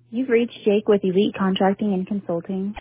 You've reached Jake with Elite Contracting and Consulting.